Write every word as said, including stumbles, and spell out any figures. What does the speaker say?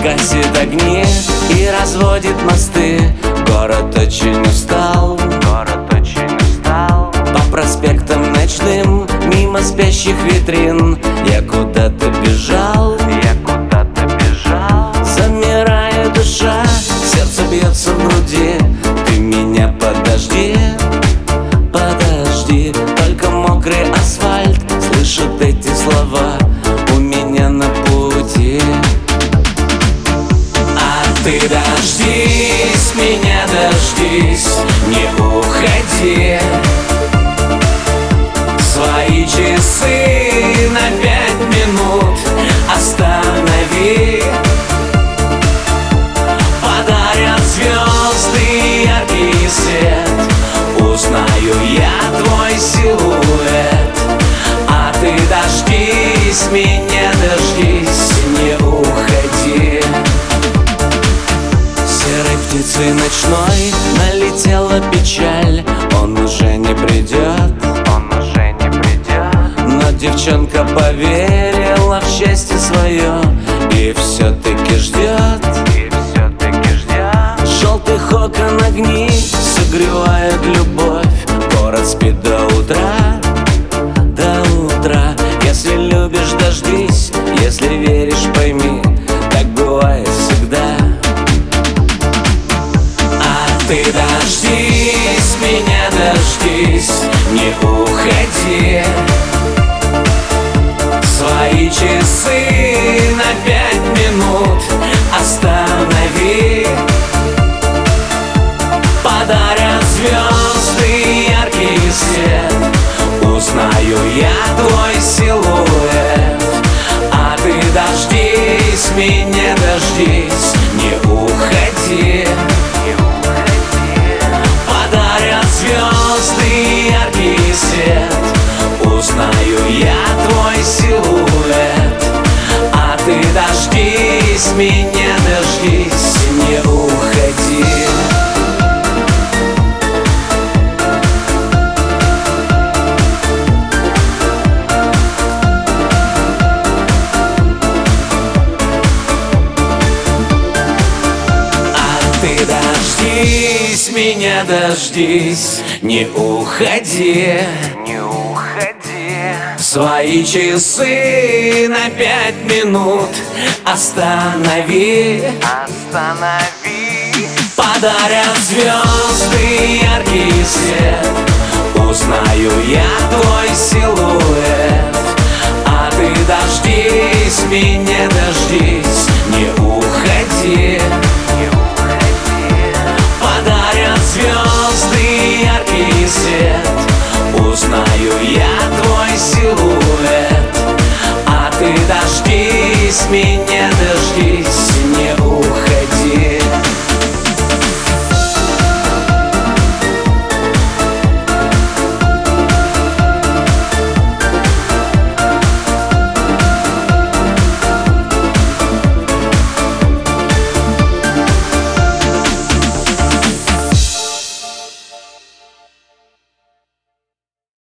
гасит огни и разводит мосты. Город очень устал, город очень устал. По проспектам ночным, мимо спящих витрин я куда-то бежал, я куда-то бежал. Замирает душа, сердце бьется в груди. Ты меня подожди, подожди. Только мокрый асфальт слышит эти слова у меня на пути. А ты дождись, меня дождись, не уходи. Свои часы на пять минут останови. Подарят звезды яркий свет, узнаю я твой силуэт. А ты дождись, меня дождись, не уходи. Серой птицей ночной налетела печаль, он уже не придет, он уже не придет. но девчонка поверила в счастье свое и все-таки ждет, и все-таки ждет. Желтых окон огни согревает любовь. Город спит до утра, до утра. Если любишь, дождись, если веришь, пойми, так бывает всегда. А ты дождись, меня дождись, не уходи. Свои часы на пять минут останови. Подарят звезды яркий свет, узнаю я твой силуэт. А ты дождись, меня дождись, не уходи. Не уходи. Подарят звезды яркий свет, узнаю я твой силуэт. А ты дождись, меня дождись, не уходи. Ты дождись, меня дождись, не уходи. Не уходи. Свои часы на пять минут останови. Останови. Подарят звезды яркий свет, узнаю я твой силуэт. А ты дождись, меня дождись, не уходи. Не уходи. Подарят звезды яркий свет, узнаю я твой силуэт. А ты дождись, меня дождись.